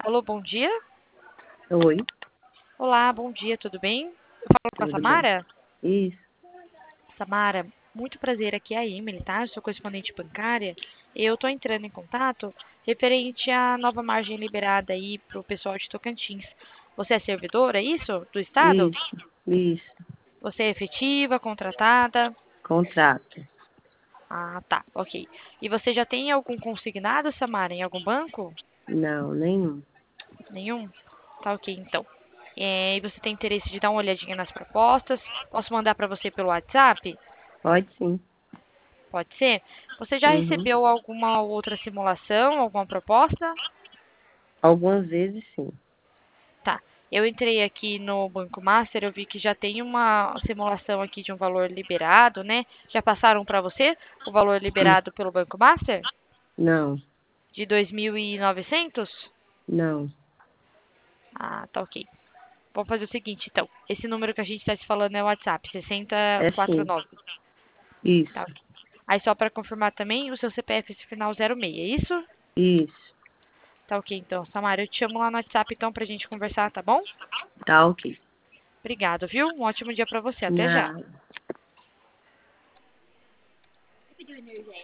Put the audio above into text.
Alô, bom dia. Oi, Olá, bom dia, tudo bem? Eu falo com a tudo bem? Samara? Isso, Samara, muito prazer, aqui é a Emily, tá? Eu sou correspondente bancária. Eu tô entrando em contato referente à nova margem liberada aí pro pessoal de Tocantins. Você é servidora, é isso? Do Estado? isso, Você é efetiva, contratada? contrato. Ah, tá, ok. E você já tem algum consignado, Samara, em algum banco? Não, nenhum. Nenhum? Tá, ok, então. E você tem interesse de dar uma olhadinha nas propostas? Posso mandar para você pelo WhatsApp? Pode sim. Pode ser? Você já Uhum. recebeu alguma outra simulação, alguma proposta? Algumas vezes sim. Tá. Eu entrei aqui no Banco Master, eu vi que já tem uma simulação aqui de um valor liberado, né? Já passaram para você o valor Hum, liberado pelo Banco Master? Não, De 2.900? não. Ah, tá ok. Vamos fazer o seguinte, então. Esse número que a gente está se falando é o WhatsApp, É sim. 6049. Tá, Isso, ok. Aí só para confirmar também, o seu CPF esse final 06, é isso? isso. Tá ok, então. Samara, eu te chamo lá no WhatsApp então pra gente conversar, tá bom? Tá ok. Obrigado, viu? Um ótimo dia pra você. Até já. Nada.